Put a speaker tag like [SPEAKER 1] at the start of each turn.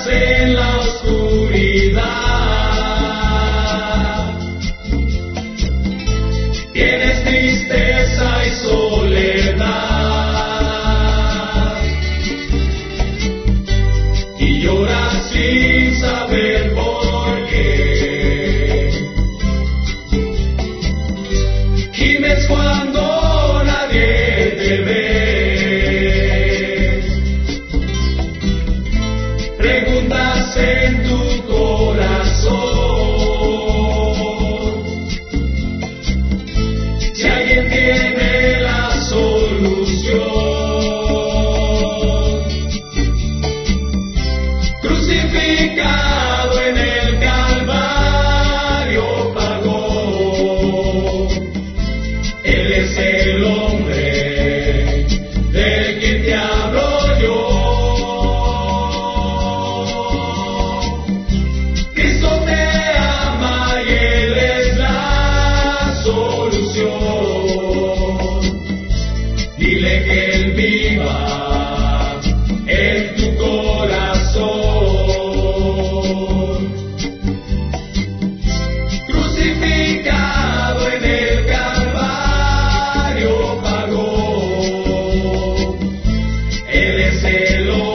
[SPEAKER 1] en la oscuridad, tienes tristeza y soledad, y lloras sin saber por qué. Gimes cuando nadie te ve. Preguntas en tu corazón si alguien tiene la solución. Crucificado en el Calvario pagó. Él es el hombre del que te hablo yo. Dile que Él viva en tu corazón. Crucificado en el Calvario pagó. Él es el hombre